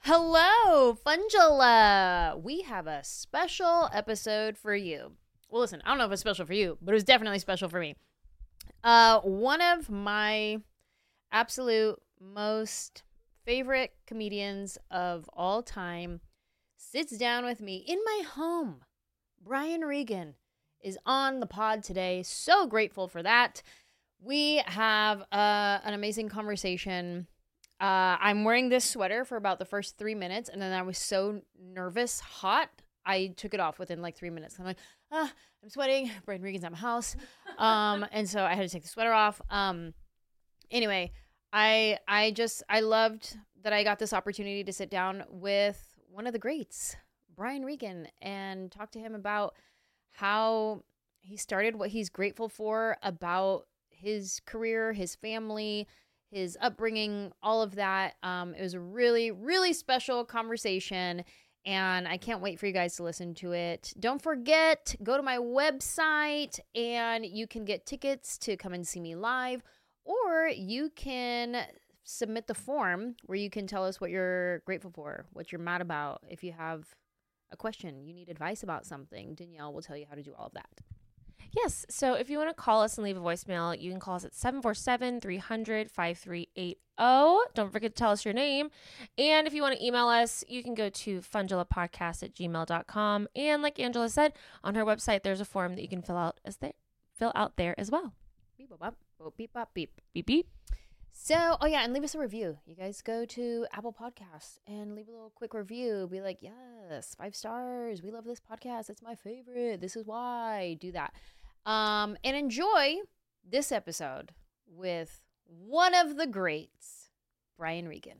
Hello, Fungula. We have a special episode for you. Well, listen, I don't know if it's special for you, but it was definitely special for me. One of my absolute most favorite comedians of all time sits down with me in my home. Brian Regan is on the pod today. So grateful for that. We have an amazing conversation. I'm wearing this sweater for about the first 3 minutes, and then I was so nervous, hot, I took it off within like 3 minutes. I'm like, I'm sweating. Brian Regan's at my house. And so I had to take the sweater off. Anyway, I loved that I got this opportunity to sit down with one of the greats, Brian Regan, and talk to him about how he started, what he's grateful for about his career, his family, his upbringing, all of that. It was a really, really special conversation, and I can't wait for you guys to listen to it. Don't forget, go to my website, and you can get tickets to come and see me live, or you can submit the form where you can tell us what you're grateful for, what you're mad about. If you have a question, you need advice about something, Danielle will tell you how to do all of that. Yes, so if you want to call us and leave a voicemail, you can call us at 747-300-5380. Don't forget to tell us your name. And if you want to email us, you can go to fungulapodcast@gmail.com. And like Angela said, on her website, there's a form that you can fill out there as well. Beep, bop, bop, beep, bop, beep. Beep, beep. So, and leave us a review. You guys go to Apple Podcasts and leave a little quick review. Be like, yes, 5 stars. We love this podcast. It's my favorite. This is why. Do that. And enjoy this episode with one of the greats, Brian Regan.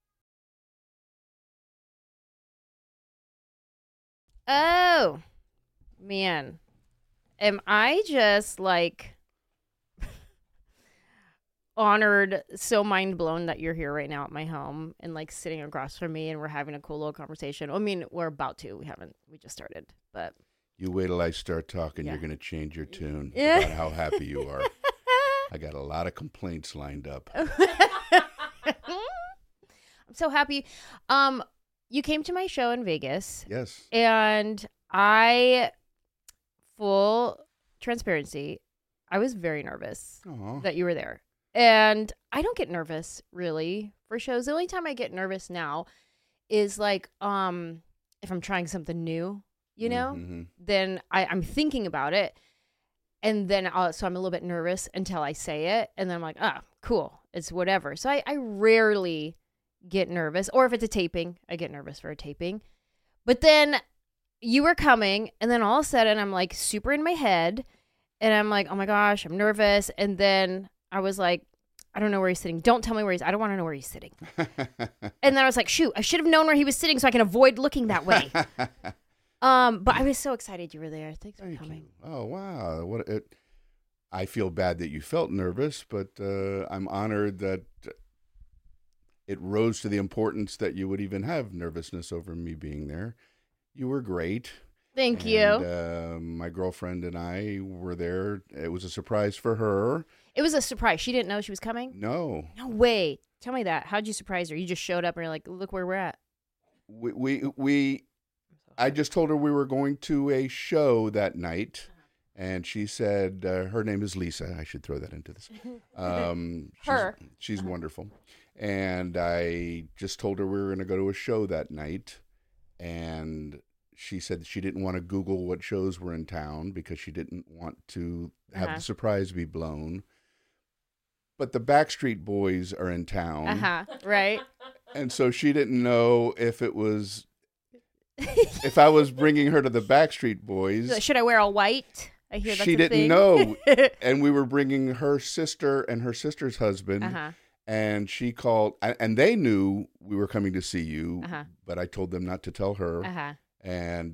Oh, man. Am I just like honored, so mind blown that you're here right now at my home and like sitting across from me and we're having a cool little conversation. I mean, we're about to. We just started, but you wait till I start talking. You're going to change your tune Yeah. about how happy you are. I got a lot of complaints lined up. I'm so happy. You came to my show in Vegas. Yes. And full transparency, I was very nervous Aw. that you were there. And I don't get nervous really for shows. The only time I get nervous now is like if I'm trying something new, you know, Mm-hmm. then I'm thinking about it. And then so I'm a little bit nervous until I say it. And then I'm like, cool. It's whatever. So I rarely get nervous. Or if it's a taping, I get nervous for a taping. But then you were coming, and then all of a sudden I'm like super in my head. And I'm like, oh my gosh, I'm nervous. And then I was like, I don't know where he's sitting. Don't tell me where I don't want to know where he's sitting. And then I was like, shoot, I should have known where he was sitting so I can avoid looking that way. But I was so excited you were there. Thanks for coming. You. Oh, wow. I feel bad that you felt nervous, but I'm honored that it rose to the importance that you would even have nervousness over me being there. You were great. Thank you. My girlfriend and I were there. It was a surprise for her. It was a surprise. She didn't know she was coming? No. No way. Tell me that. How'd you surprise her? You just showed up and you're like, look where we're at. I just told her we were going to a show that night, and she said her name is Lisa. I should throw that into this. She's wonderful. And I just told her we were going to go to a show that night, and she said she didn't want to Google what shows were in town because she didn't want to have the surprise be blown. But the Backstreet Boys are in town. Right. And so she didn't know if it was... if I was bringing her to the Backstreet Boys. Should I wear all white? I hear that's she a didn't thing. know. And we were bringing her sister and her sister's husband. And she called, and they knew we were coming to see you, but I told them not to tell her. And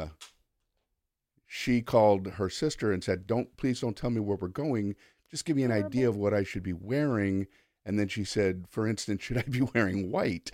she called her sister and said, please don't tell me where we're going. Just give me an idea of what I should be wearing. And then she said, for instance, should I be wearing white?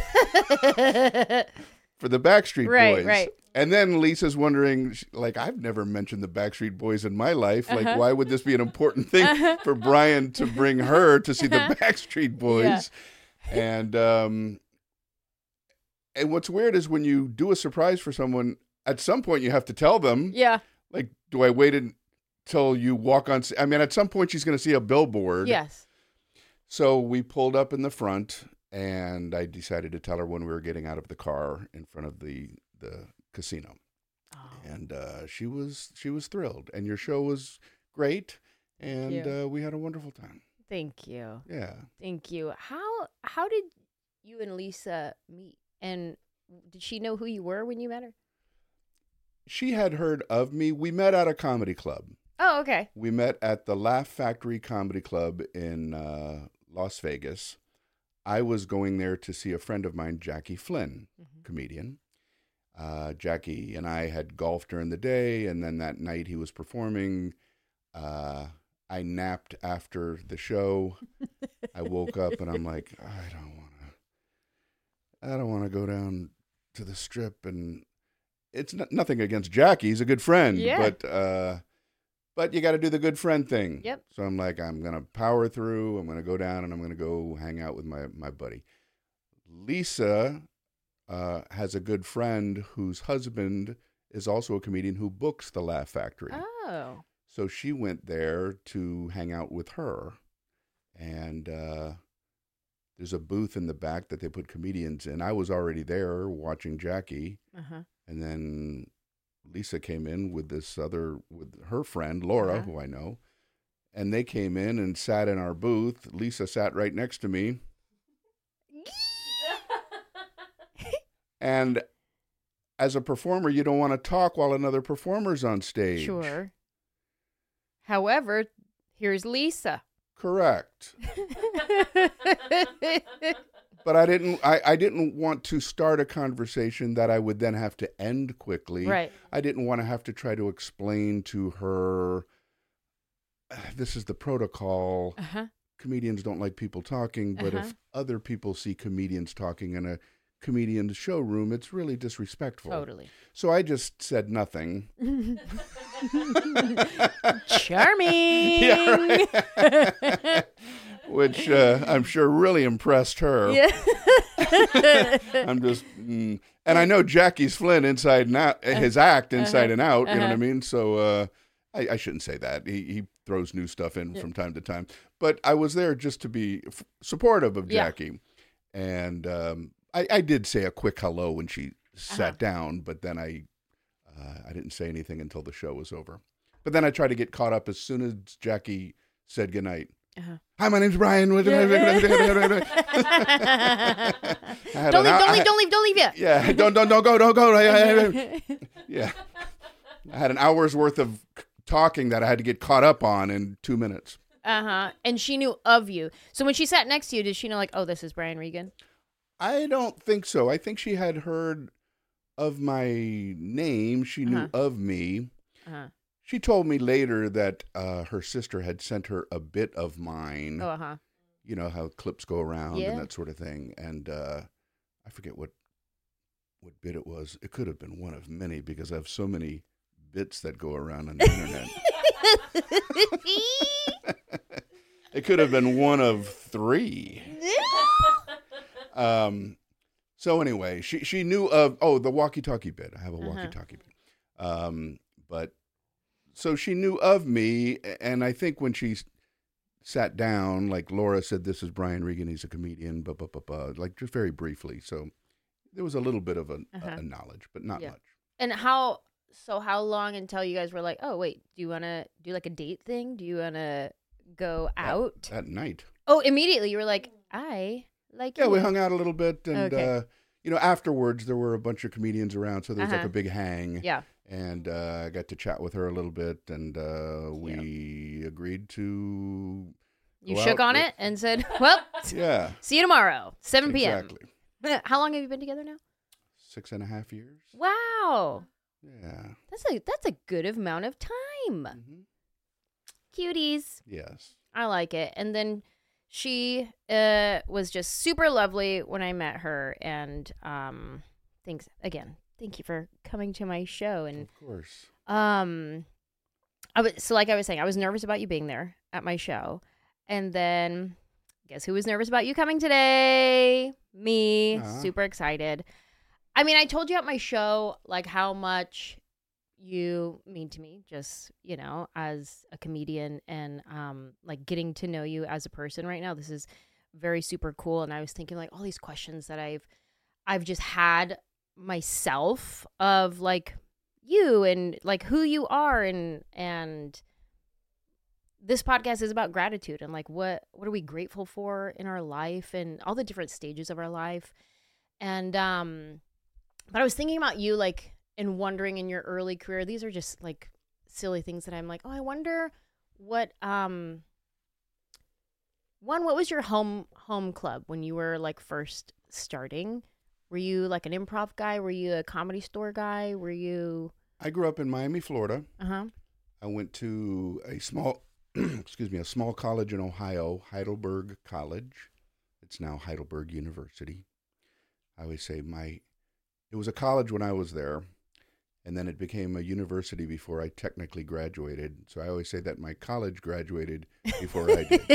For the Backstreet Boys. Right. And then Lisa's wondering, like, I've never mentioned the Backstreet Boys in my life. Like, why would this be an important thing for Brian to bring her to see the Backstreet Boys? Yeah. And And what's weird is when you do a surprise for someone, at some point you have to tell them. Yeah. Like, do I wait until you walk on? I mean, at some point she's going to see a billboard. Yes. So we pulled up in the front, and I decided to tell her when we were getting out of the car in front of the casino. Oh. And she was thrilled. And your show was great, and you. we had a wonderful time. Thank you. Yeah. Thank you. How did you and Lisa meet? And did she know who you were when you met her? She had heard of me. We met at a comedy club. Oh, okay. We met at the Laugh Factory Comedy Club in Las Vegas. I was going there to see a friend of mine, Jackie Flynn, comedian. Jackie and I had golfed during the day, and then that night he was performing. I napped after the show. I woke up and I'm like, I don't want to go down to the Strip, and it's nothing against Jackie. He's a good friend, but you got to do the good friend thing. Yep. So I'm like, I'm going to power through. I'm going to go down and I'm going to go hang out with my buddy. Lisa has a good friend whose husband is also a comedian who books the Laugh Factory. Oh. So she went there to hang out with her. And there's a booth in the back that they put comedians in. I was already there watching Jackie. Uh-huh. And then Lisa came in with with her friend, Laura, Uh-huh. who I know. And they came in and sat in our booth. Lisa sat right next to me. And as a performer, you don't want to talk while another performer's on stage. Sure. However, here's Lisa. Correct. But I didn't want to start a conversation that I would then have to end quickly. Right. I didn't want to have to try to explain to her, this is the protocol. Uh-huh. Comedians don't like people talking, but if other people see comedians talking in a comedian's showroom, it's really disrespectful. Totally. So I just said nothing. Charming. Yeah, right. Which I'm sure really impressed her. Yeah. I'm just, and I know Jackie's Flynn inside and out, his act inside and out. You know what I mean? So I shouldn't say that. He throws new stuff in from time to time. But I was there just to be supportive of Jackie, and I did say a quick hello when she sat down, but then I didn't say anything until the show was over. But then I tried to get caught up as soon as Jackie said goodnight. Hi, my name's Brian. Don't leave yet. Yeah, don't go. Yeah. I had an hour's worth of talking that I had to get caught up on in 2 minutes. And she knew of you. So when she sat next to you, did she know, like, oh, this is Brian Regan? I don't think so. I think she had heard of my name. She knew of me. She told me later that her sister had sent her a bit of mine. Oh, You know how clips go around and that sort of thing. And I forget what bit it was. It could have been one of many because I have so many bits that go around on the internet. It could have been one of 3. So anyway, she knew of the walkie-talkie bit. I have a walkie-talkie bit. But so she knew of me, and I think when she sat down, like Laura said, this is Brian Regan, he's a comedian, like just very briefly. So there was a little bit of a knowledge, but not much. And how long until you guys were like, oh, wait, do you want to do like a date thing? Do you want to go out? That night. Oh, immediately you were like, I like you. Yeah, we hung out a little bit, and afterwards there were a bunch of comedians around, so there was like a big hang. Yeah. And I got to chat with her a little bit, and we agreed to. You shook on it and said, "Well, see you tomorrow, 7 p.m." Exactly. How long have you been together now? 6.5 years. Wow. Yeah. That's a good amount of time. Cuties. Yes. I like it. And then she was just super lovely when I met her, and thanks again. Thank you for coming to my show. And of course. So like I was saying, I was nervous about you being there at my show. And then guess who was nervous about you coming today? Me. Super excited. I mean, I told you at my show, like, how much you mean to me, just, as a comedian, and like, getting to know you as a person right now. This is very super cool. And I was thinking, like, all these questions that I've just had myself of, like, you and, like, who you are, and this podcast is about gratitude and, like, what are we grateful for in our life and all the different stages of our life. And but I was thinking about you, like, and wondering in your early career. These are just, like, silly things that I'm like, oh, I wonder what what was your home club when you were, like, first starting? Were you, like, an improv guy? Were you a Comedy Store guy? Were you? I grew up in Miami, Florida. Uh-huh. I went to a small, a small college in Ohio, Heidelberg College. It's now Heidelberg University. I always say it was a college when I was there, and then it became a university before I technically graduated. So I always say that my college graduated before I did.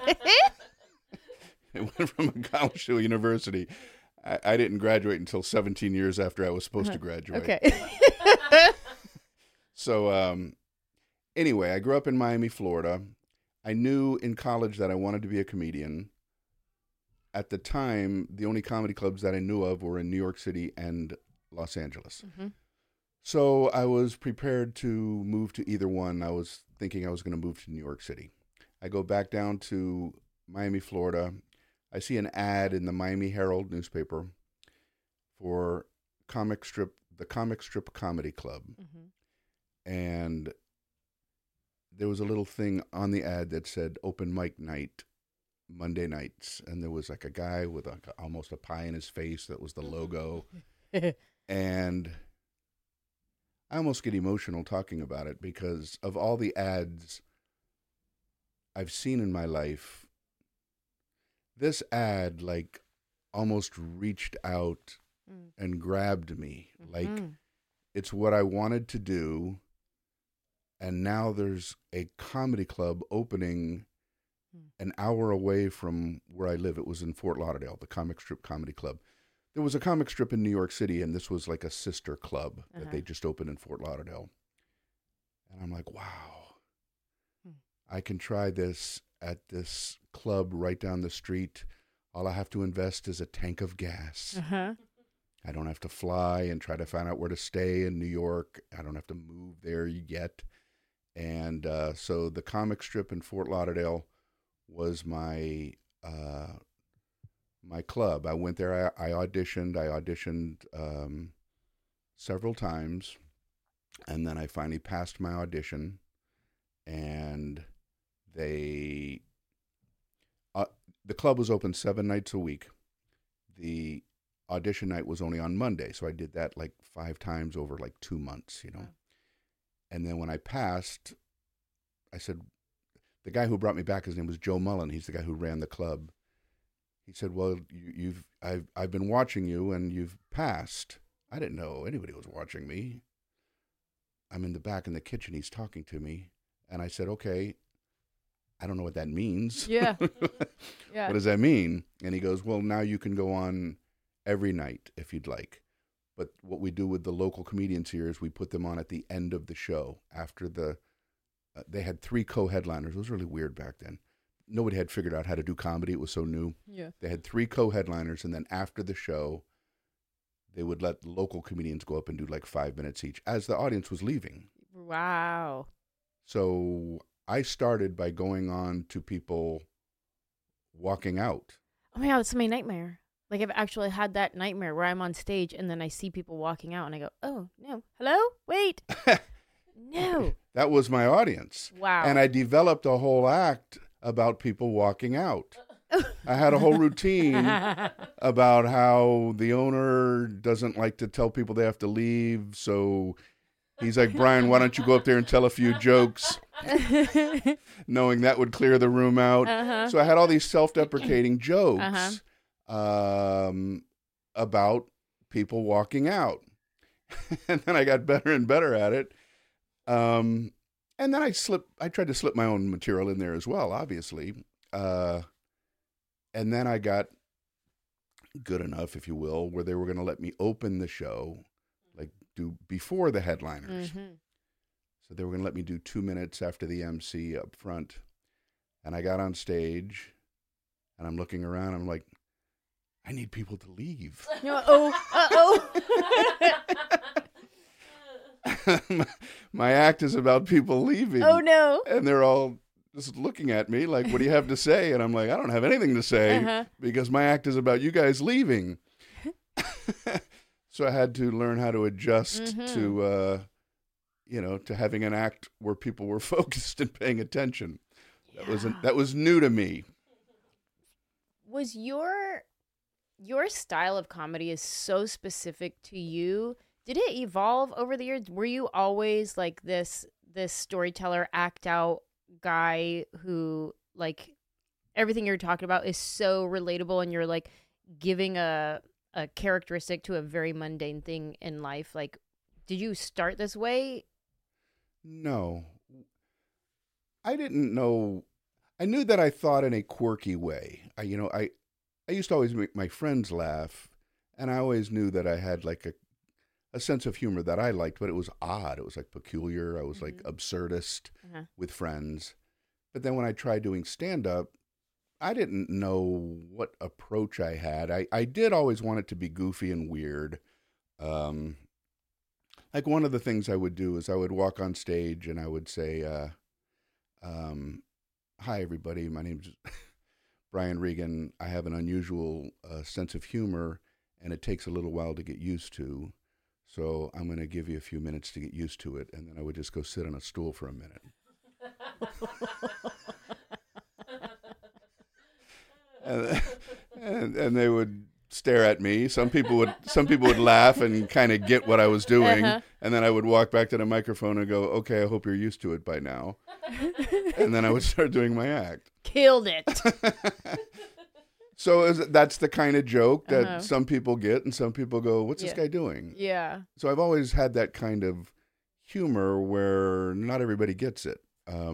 It went from a college to a university. I didn't graduate until 17 years after I was supposed to graduate. Okay. So anyway, I grew up in Miami, Florida. I knew in college that I wanted to be a comedian. At the time, the only comedy clubs that I knew of were in New York City and Los Angeles. Mm-hmm. So I was prepared to move to either one. I was thinking I was going to move to New York City. I go back down to Miami, Florida. I see an ad in the Miami Herald newspaper for the Comic Strip Comedy Club. Mm-hmm. And there was a little thing on the ad that said open mic night, Monday nights. And there was, like, a guy with almost a pie in his face. That was the logo. And I almost get emotional talking about it because of all the ads I've seen in my life. This ad, like, almost reached out and grabbed me. Mm-hmm. Like, it's what I wanted to do. And now there's a comedy club opening an hour away from where I live. It was in Fort Lauderdale, the Comic Strip Comedy Club. There was a comic strip in New York City, and this was like a sister club that they just opened in Fort Lauderdale. And I'm like, wow, I can try this at this club right down the street. All I have to invest is a tank of gas. Uh-huh. I don't have to fly and try to find out where to stay in New York. I don't have to move there yet. And so the comic strip in Fort Lauderdale was my my club. I went there. I auditioned. Several times, and then I finally passed my audition. And the club was open 7 nights a week. The audition night was only on Monday, so I did that like 5 times over like 2 months, And then when I passed, I said, the guy who brought me back, his name was Joe Mullen. He's the guy who ran the club. He said, "Well, I've been watching you, and you've passed." I didn't know anybody was watching me. I'm in the back in the kitchen. He's talking to me, and I said, "Okay, I don't know what that means." Yeah. Yeah. What does that mean? And he goes, "Well, now you can go on every night if you'd like. But what we do with the local comedians here is we put them on at the end of the show after they had 3 co-headliners. It was really weird back then. Nobody had figured out how to do comedy. It was so new. Yeah. They had 3 co-headliners, and then after the show, they would let local comedians go up and do like 5 minutes each as the audience was leaving. Wow. So I started by going on to people walking out. Oh my God, that's my nightmare. Like, I've actually had that nightmare where I'm on stage and then I see people walking out and I go, oh, no. Hello? Wait. No. That was my audience. Wow. And I developed a whole act about people walking out. I had a whole routine about how the owner doesn't like to tell people they have to leave. So he's like, "Brian, why don't you go up there and tell a few jokes?" Knowing that would clear the room out. Uh-huh. So I had all these self-deprecating jokes about people walking out. And then I got better and better at it. And then I tried to slip my own material in there as well, obviously. And then I got good enough, if you will, where they were going to let me open the show, like do before the headliners. Mhm. So they were going to let me do 2 minutes after the MC up front. And I got on stage and I'm looking around. I'm like, I need people to leave. My act is about people leaving. Oh no. And they're all just looking at me like, what do you have to say? And I'm like, I don't have anything to say because my act is about you guys leaving. So I had to learn how to adjust to, to having an act where people were focused and paying attention. That was new to me. Was your style of comedy is so specific to you? Did it evolve over the years? Were you always like this storyteller, act out guy who, like, everything you're talking about is so relatable and you're like giving a characteristic to a very mundane thing in life? Like, did you start this way? No. I didn't know. I knew that I thought in a quirky way. I used to always make my friends laugh, and I always knew that I had like a sense of humor that I liked, but it was odd. It was like peculiar. I was like absurdist with friends. But then when I tried doing stand-up, I didn't know what approach I had. I did always want it to be goofy and weird. Like one of the things I would do is I would walk on stage and I would say, hi, everybody. My name's Brian Regan. I have an unusual sense of humor, and it takes a little while to get used to. So I'm going to give you a few minutes to get used to it, and then I would just go sit on a stool for a minute. and they would stare at me. Some people would laugh and kind of get what I was doing, and then I would walk back to the microphone and go, "Okay, I hope you're used to it by now." And then I would start doing my act. Killed it. So that's the kind of joke that some people get, and some people go, "What's this guy doing?" Yeah. So I've always had that kind of humor where not everybody gets it.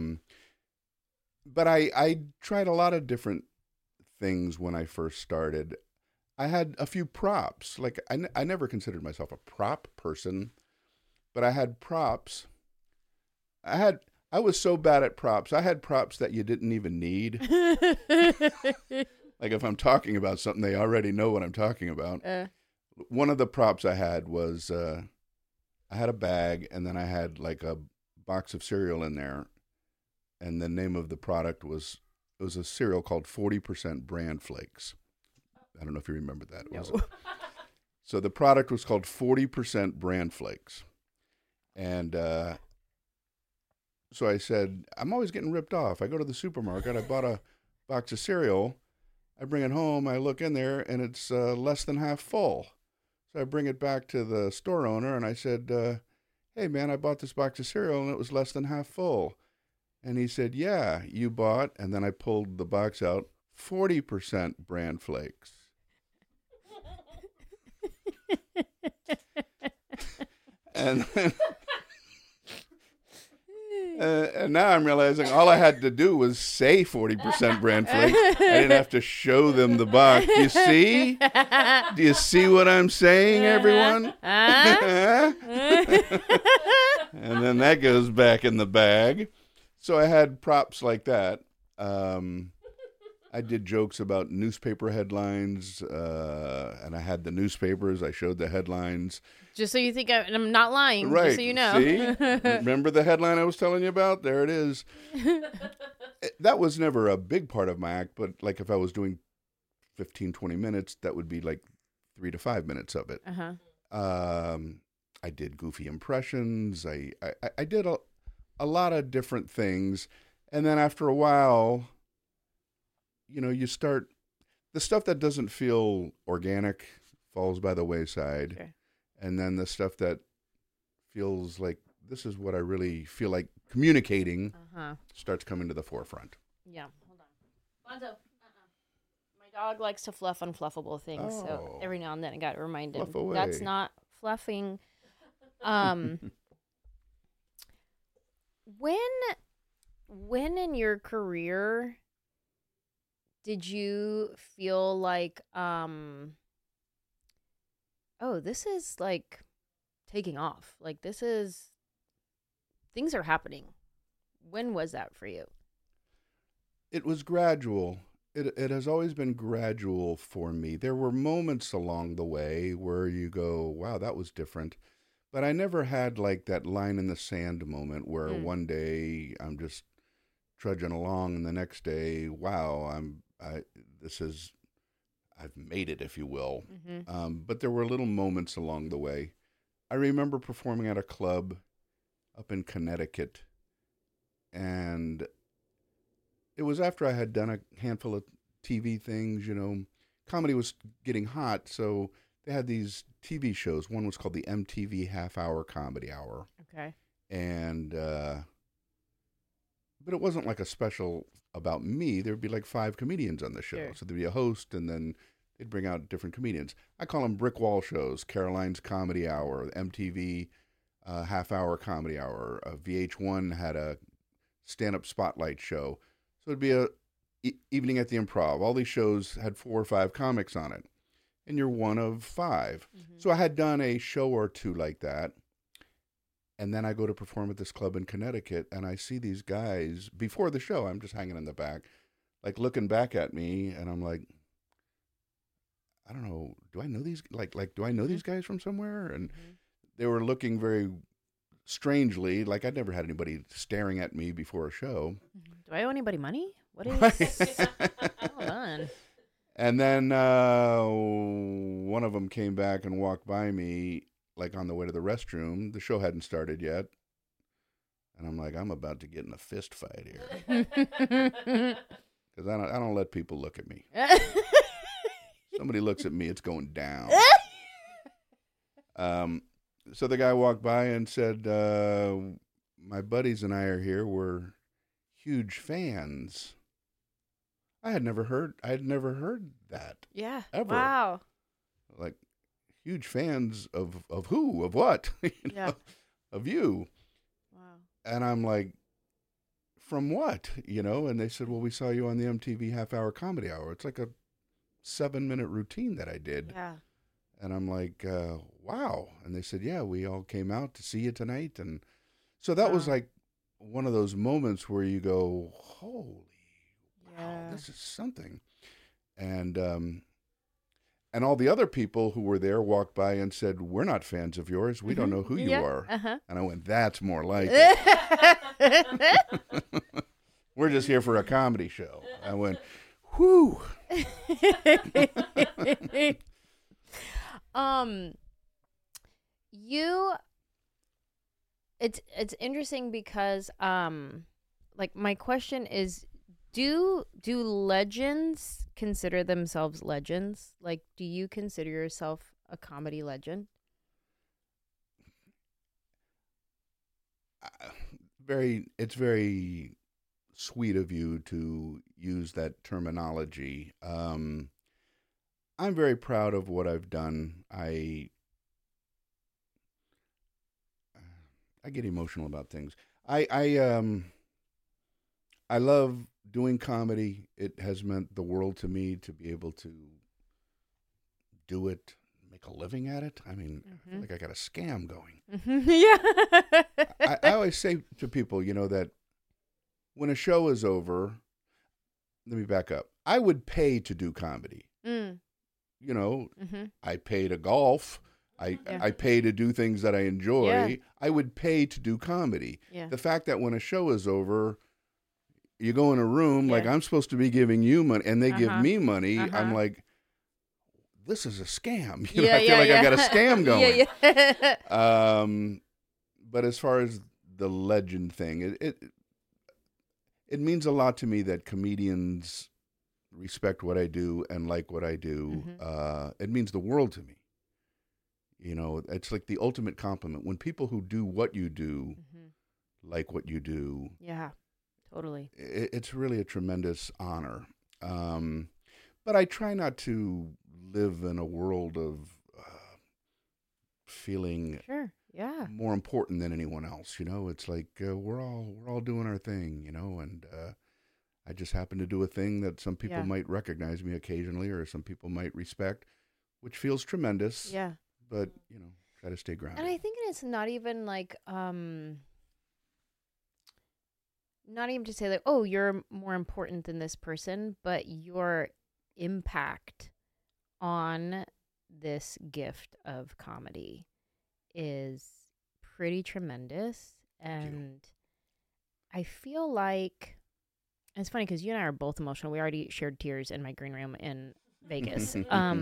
But I tried a lot of different things when I first started. I had a few props. Like I never considered myself a prop person, but I had props. I was so bad at props. I had props that you didn't even need. Like if I'm talking about something, they already know what I'm talking about. One of the props I had was I had a bag, and then I had like a box of cereal in there, and the name of the product was a cereal called 40% Bran Flakes. I don't know if you remember that. No. So the product was called 40% Bran Flakes, and so I said, I'm always getting ripped off. I go to the supermarket. I bought a box of cereal. I bring it home. I look in there, and it's less than half full. So I bring it back to the store owner, and I said, hey, man, I bought this box of cereal, and it was less than half full. And he said, yeah, you bought, and then I pulled the box out, 40% Bran Flakes. And then... and now I'm realizing all I had to do was say 40% Bran Flakes. I didn't have to show them the box. Do you see? Do you see what I'm saying, everyone? And then that goes back in the bag. So I had props like that. I did jokes about newspaper headlines, and I had the newspapers. I showed the headlines. Just so you think I'm not lying, right. Just so you know. See? Remember the headline I was telling you about? There it is. That was never a big part of my act, but like if I was doing 15, 20 minutes, that would be like 3 to 5 minutes of it. I did goofy impressions. I did a lot of different things. And then after a while, you start, the stuff that doesn't feel organic falls by the wayside. Okay. And then the stuff that feels like this is what I really feel like communicating starts coming to the forefront. Yeah. Hold on. Lonzo. My dog likes to fluff unfluffable things. So every now and then I got to remind him. Fluff away. That's not fluffing. When in your career did you feel like oh, this is like taking off. Like things are happening. When was that for you? It was gradual. It has always been gradual for me. There were moments along the way where you go, wow, that was different. But I never had like that line in the sand moment where one day I'm just trudging along and the next day, wow, I've made it, if you will. But there were little moments along the way. I remember performing at a club up in Connecticut, and it was after I had done a handful of TV things. Comedy was getting hot, so they had these TV shows. One was called the MTV Half Hour Comedy Hour. Okay. And, but it wasn't like a special about me. There'd be like 5 comedians on the show. Sure. So there'd be a host, and then they'd bring out different comedians. I call them brick wall shows. Caroline's Comedy Hour, MTV Half Hour Comedy Hour. VH1 had a stand-up spotlight show. So it'd be a evening at the Improv. All these shows had 4 or 5 comics on it, and you're one of 5. So I had done a show or 2 like that, and then I go to perform at this club in Connecticut, and I see these guys before the show. I'm just hanging in the back, like looking back at me, and I'm like, I don't know, do I know these? Like, do I know these guys from somewhere? And they were looking very strangely, like I'd never had anybody staring at me before a show. Do I owe anybody money? What is? Hold on. And then one of them came back and walked by me, like on the way to the restroom. The show hadn't started yet, and I'm like, I'm about to get in a fist fight here because I don't let people look at me. Somebody looks at me, it's going down. So the guy walked by and said, my buddies and I are here. We're huge fans. I had never heard that. Yeah. Ever. Wow. Like, huge fans of who? Of what? Yeah. Of you. Wow. And I'm like, from what? And they said, well, we saw you on the MTV Half Hour Comedy Hour. It's like a 7-minute routine that I did. Yeah. And I'm like, wow. And they said, yeah, we all came out to see you tonight. And so that was like one of those moments where you go, holy, wow, this is something. And all the other people who were there walked by and said, we're not fans of yours. We don't know who you are. And I went, that's more like it. We're just here for a comedy show. I went, whew. It's interesting because like my question is, do legends consider themselves legends? Like, do you consider yourself a comedy legend? It's very sweet of you to use that terminology. I'm very proud of what I've done. I get emotional about things. I love doing comedy. It has meant the world to me to be able to do it, make a living at it. I mean, I feel like I got a scam going. Yeah. I always say to people, that when a show is over, let me back up. I would pay to do comedy. I pay to golf. I pay to do things that I enjoy. Yeah. I would pay to do comedy. Yeah. The fact that when a show is over, you go in a room, like I'm supposed to be giving you money, and they give me money. I'm like, this is a scam. I feel like I got a scam going. Yeah. But as far as the legend thing, it means a lot to me that comedians respect what I do and like what I do. It means the world to me. It's like the ultimate compliment when people who do what you do like what you do. Yeah, totally. It's really a tremendous honor. But I try not to live in a world of feeling more important than anyone else. It's like we're all doing our thing, and I just happen to do a thing that some people might recognize me occasionally, or some people might respect, which feels tremendous. Yeah. but try to stay grounded. And I think it's not even like not even to say like, oh, you're more important than this person, but your impact on this gift of comedy is pretty tremendous. And I feel like it's funny because you and I are both emotional. We already shared tears in my green room in Vegas.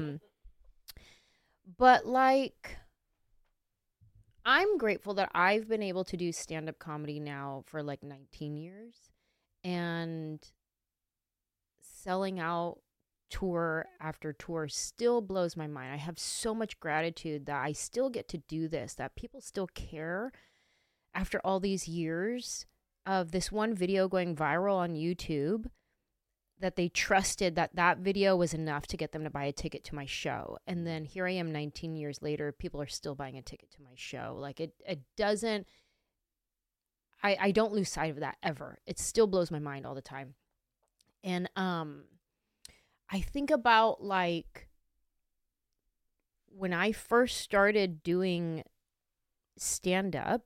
But like, I'm grateful that I've been able to do stand-up comedy now for like 19 years, and selling out tour after tour still blows my mind. I have so much gratitude that I still get to do this, that people still care after all these years of this one video going viral on YouTube, that they trusted that that video was enough to get them to buy a ticket to my show. And then here I am 19 years later, people are still buying a ticket to my show. Like it doesn't, I don't lose sight of that ever. It still blows my mind all the time. And I think about like when I first started doing stand up,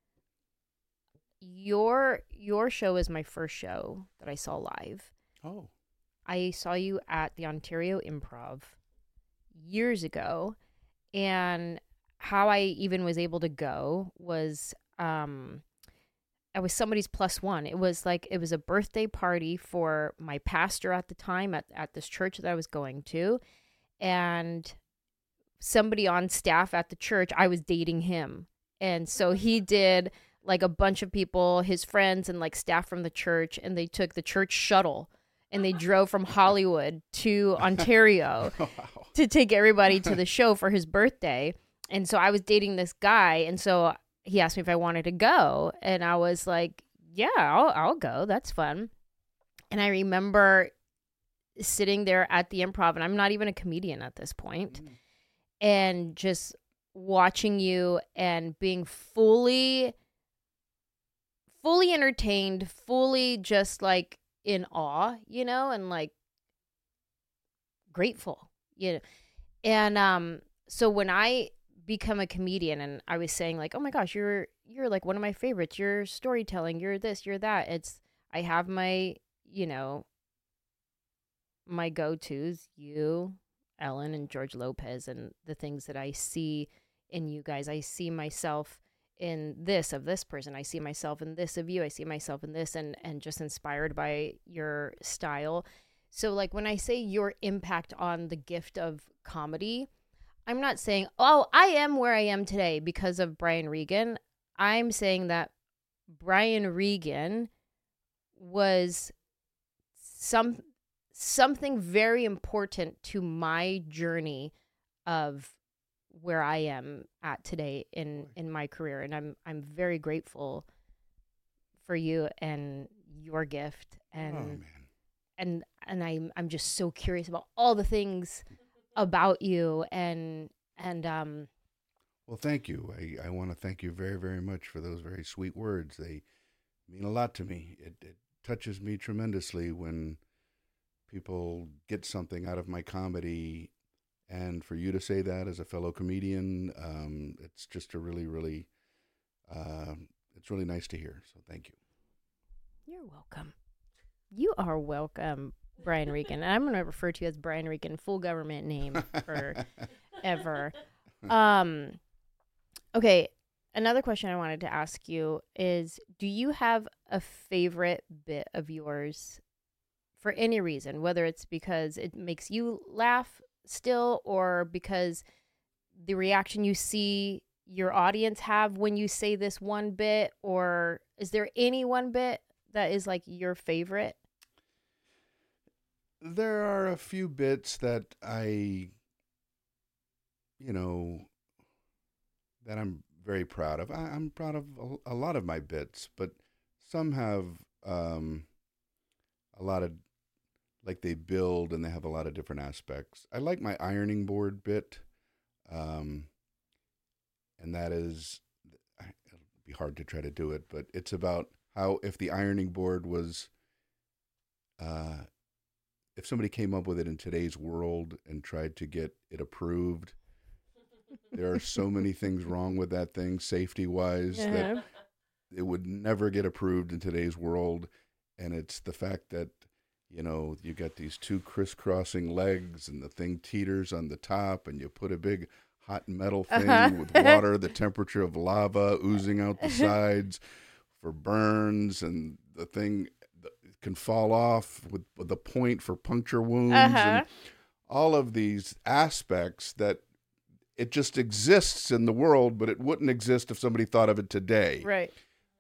your show is my first show that I saw live. Oh. I saw you at the Ontario Improv years ago, and how I even was able to go was I was somebody's plus one. It was a birthday party for my pastor at the time at this church that I was going to, and somebody on staff at the church, I was dating him. And so he did like a bunch of people, his friends and like staff from the church, and they took the church shuttle and they drove from Hollywood to Ontario to take everybody to the show for his birthday. And so I was dating this guy, and so he asked me if I wanted to go, and I was like, yeah, I'll go. That's fun. And I remember sitting there at the Improv, and I'm not even a comedian at this point, and just watching you and being fully entertained, fully just like in awe, and like grateful, And so when I become a comedian, and I was saying like, oh my gosh, you're like one of my favorites, you're storytelling, you're this, you're that. I have my, my go-tos, you, Ellen, and George Lopez, and the things that I see in you guys. I see myself in this of this person. I see myself in this of you. I see myself in this, and just inspired by your style. So like when I say your impact on the gift of comedy, I'm not saying, oh, I am where I am today because of Brian Regan. I'm saying that Brian Regan was something very important to my journey of where I am at today in my career. And I'm very grateful for you and your gift. And I'm just so curious about all the things about you and well, thank you. I want to thank you very, very much for those very sweet words. They mean a lot to me. It touches me tremendously when people get something out of my comedy, and for you to say that as a fellow comedian, it's just a really, really, it's really nice to hear. So thank you. You're welcome. You are welcome, Brian Regan. And I'm going to refer to you as Brian Regan, full government name forever. Okay, another question I wanted to ask you is, do you have a favorite bit of yours for any reason, whether it's because it makes you laugh still, or because the reaction you see your audience have when you say this one bit, or is there any one bit that is like your favorite? There are a few bits that that I'm very proud of. I'm proud of a lot of my bits, but some have a lot of, like, they build and they have a lot of different aspects. I like my ironing board bit, and that is, it'll be hard to try to do it, but it's about how if the ironing board was, if somebody came up with it in today's world and tried to get it approved, There are so many things wrong with that thing, safety-wise, that it would never get approved in today's world. And it's the fact that, you got these two crisscrossing legs and the thing teeters on the top, and you put a big hot metal thing with water, the temperature of lava oozing out the sides for burns, and the thing can fall off with the point for puncture wounds, and all of these aspects that it just exists in the world, but it wouldn't exist if somebody thought of it today. Right.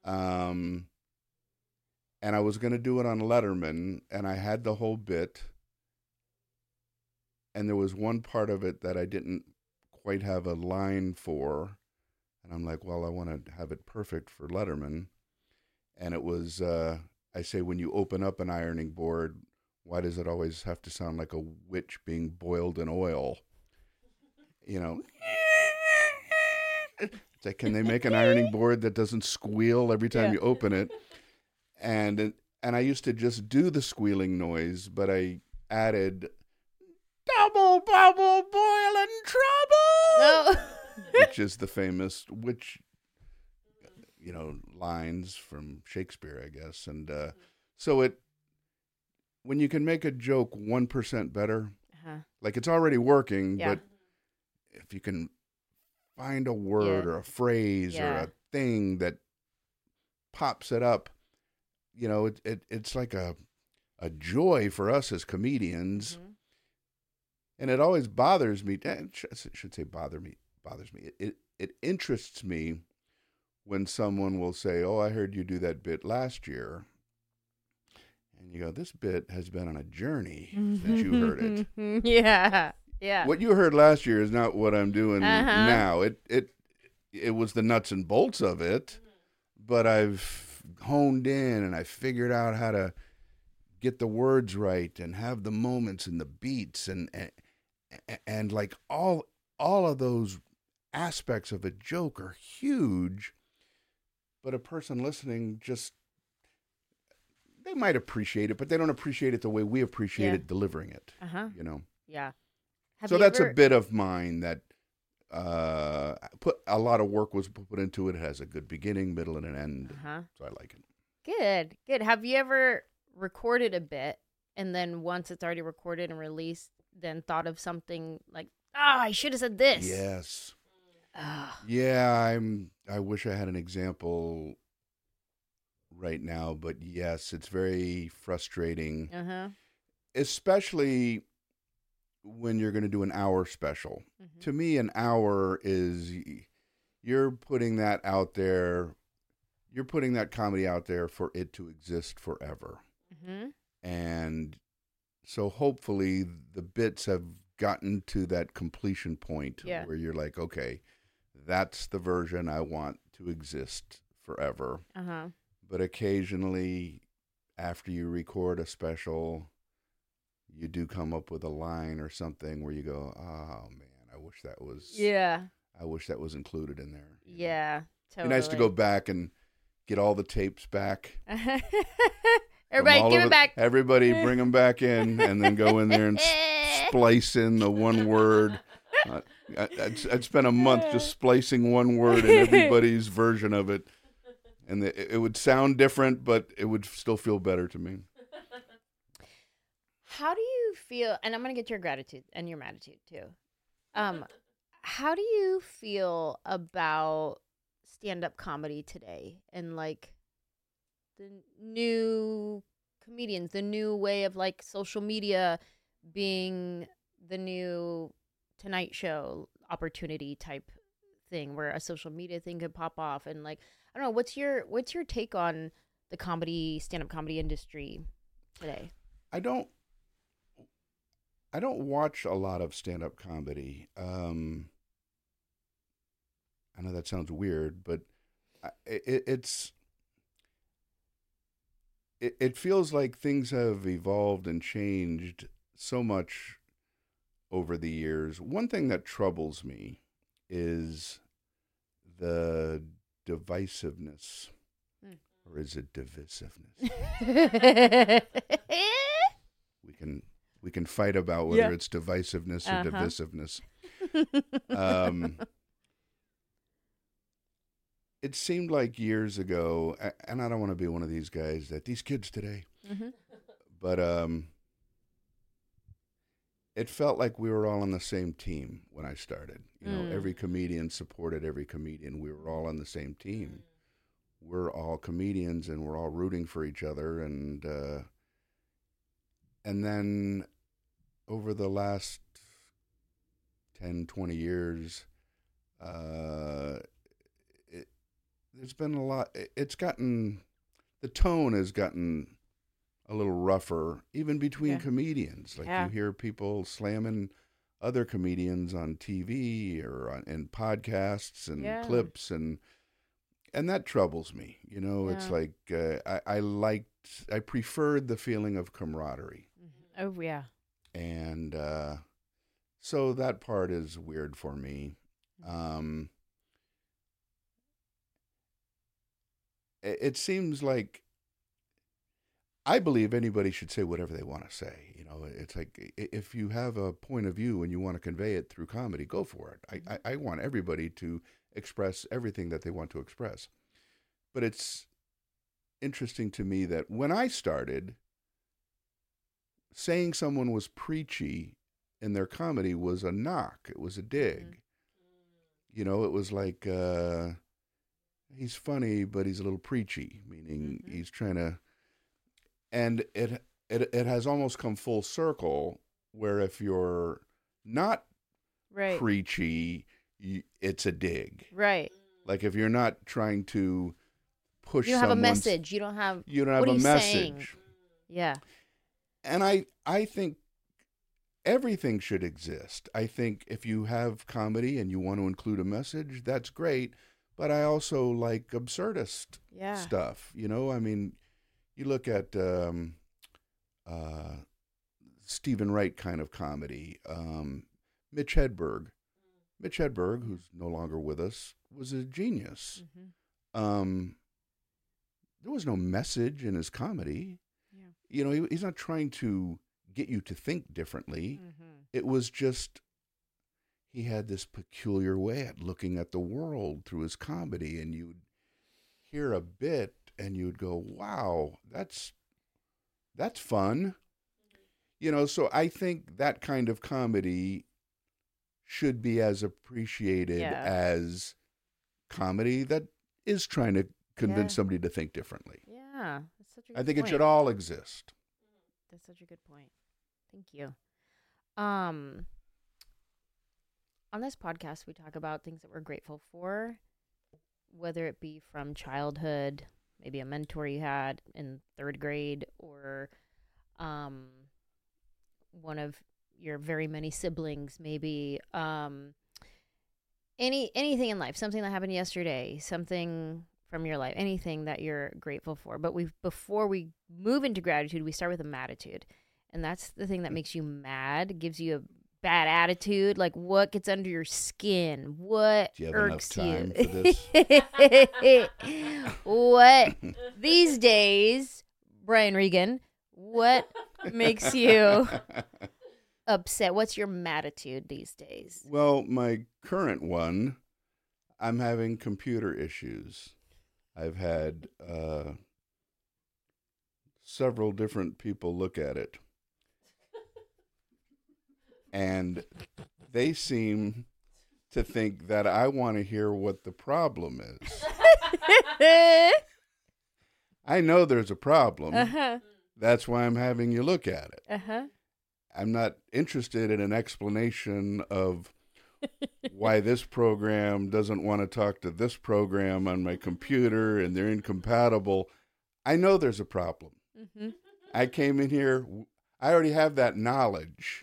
And I was going to do it on Letterman, and I had the whole bit, and there was one part of it that I didn't quite have a line for, and I'm like, well, I want to have it perfect for Letterman. And it was, I say, when you open up an ironing board, why does it always have to sound like a witch being boiled in oil? It's like, can they make an ironing board that doesn't squeal every time you open it? And I used to just do the squealing noise, but I added double bubble boiling trouble, which is the famous witch, lines from Shakespeare, I guess. And so when you can make a joke 1% better, like it's already working, but if you can find a word or a phrase or a thing that pops it up, it's like a joy for us as comedians. Mm-hmm. And it always bothers me. I should say bothers me. It interests me when someone will say, "Oh, I heard you do that bit last year." And you go, "This bit has been on a journey since you heard it." Yeah. What you heard last year is not what I'm doing now. It was the nuts and bolts of it, but I've honed in and I figured out how to get the words right and have the moments and the beats and like all of those aspects of a joke are huge, but a person listening they might appreciate it, but they don't appreciate it the way we appreciate it delivering it. Yeah. So that's a bit of mine that put a lot of work was put into it. It has a good beginning, middle, and an end. So I like it. Good. Have you ever recorded a bit and then once it's already recorded and released, then thought of something like, I should have said this? Yes. Yeah, I wish I had an example right now, but yes, it's very frustrating. Especially when you're going to do an hour special. To me, an hour is, you're putting that out there, you're putting that comedy out there for it to exist forever. And so hopefully the bits have gotten to that completion point where you're like, okay, that's the version I want to exist forever. But occasionally, after you record a special, you do come up with a line or something where you go, oh man, I wish that was included in there. Yeah, totally. It'd be nice to go back and get all the tapes back. Everybody, give it back. Everybody, bring them back in, and then go in there and splice in the one word. I'd spend a month just splicing one word in everybody's version of it, and it would sound different, but it would still feel better to me. How do you feel, and I'm going to get your gratitude and your gratitude too. How do you feel about stand-up comedy today and like the new comedians, the new way of like social media being the new Tonight Show opportunity type thing where a social media thing could pop off? And like, I don't know, what's your take on the stand-up comedy industry today? I don't watch a lot of stand-up comedy. I know that sounds weird, but it feels like things have evolved and changed so much over the years. One thing that troubles me is the divisiveness. Or is it divisiveness? We can fight about whether it's divisiveness or divisiveness. it seemed like years ago, and I don't want to be one of these guys that these kids today, Mm-hmm. but it felt like we were all on the same team when I started. You know, every comedian supported every comedian. We were all on the same team. We're all comedians, and we're all rooting for each other. And then over the last 10, 20 years, there's been a lot. The tone has gotten a little rougher, even between comedians. Like you hear people slamming other comedians on TV or in podcasts and clips, and that troubles me. You know, it's like I preferred the feeling of camaraderie. Oh yeah. And so that part is weird for me. It seems like I believe anybody should say whatever they want to say. You know, it's like if you have a point of view and you want to convey it through comedy, go for it. I want everybody to express everything that they want to express. But it's interesting to me that when I started, saying someone was preachy in their comedy was a knock. It was a dig. You know, it was like, he's funny, but he's a little preachy, meaning he's trying to... And it has almost come full circle, where if you're not preachy, it's a dig. Right. Like if you're not trying to push, you don't have a message. You don't have a message. Saying? Yeah. And I think everything should exist. I think if you have comedy and you want to include a message, that's great. But I also like absurdist stuff. You know, I mean, you look at Stephen Wright kind of comedy. Mitch Hedberg. Mitch Hedberg, who's no longer with us, was a genius. There was no message in his comedy. Yeah. You know, he's not trying to get you to think differently. It was just he had this peculiar way at looking at the world through his comedy, and you'd hear a bit and you'd go, wow, that's fun. You know, so I think that kind of comedy should be as appreciated as comedy that is trying to convince somebody to think differently. Yeah, that's such a good I think point. It should all exist. That's such a good point. Thank you. On this podcast, we talk about things that we're grateful for, whether it be from childhood, maybe a mentor you had in 3rd grade, or one of your very many siblings, maybe anything in life, something that happened yesterday, something from your life, anything that you're grateful for. But before we move into gratitude, we start with a matitude, and that's the thing that makes you mad, gives you a bad attitude. Like, what gets under your skin? What irks you? Do you have enough time for this? What these days, Brian Regan? What makes you upset? What's your matitude these days? Well, my current one, I'm having computer issues. I've had several different people look at it. And they seem to think that I want to hear what the problem is. I know there's a problem. That's why I'm having you look at it. I'm not interested in an explanation of why this program doesn't want to talk to this program on my computer and they're incompatible. I know there's a problem. I came in here, I already have that knowledge.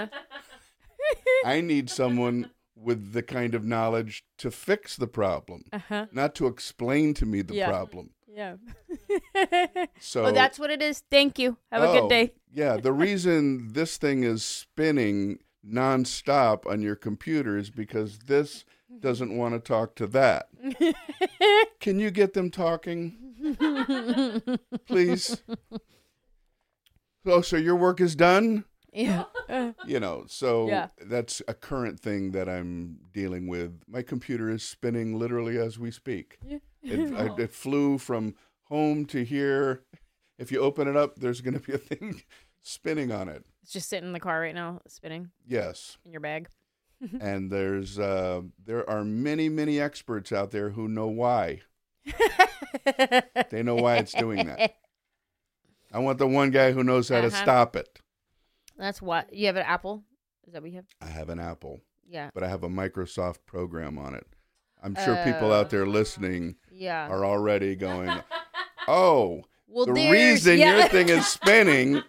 I need someone with the kind of knowledge to fix the problem, not to explain to me the problem. Yeah. So that's what it is. Thank you. Have a good day. Yeah. The reason this thing is spinning nonstop on your computer is because this doesn't want to talk to that. Can you get them talking? Please. Oh, so your work is done? Yeah. You know, so Yeah. that's a current thing that I'm dealing with. My computer is spinning literally as we speak. It flew from home to here. If you open it up, there's going to be a thing spinning on it. It's just sitting in the car right now, spinning Yes. in your bag. And there are many experts out there who know why. They know why it's doing that. I want the one guy who knows how to stop it. That's what you have an Apple. Is that what you have? I have an Apple, Yeah. but I have a Microsoft program on it. I'm sure people out there listening Yeah. are already going, "Oh, Well, the reason your thing is spinning."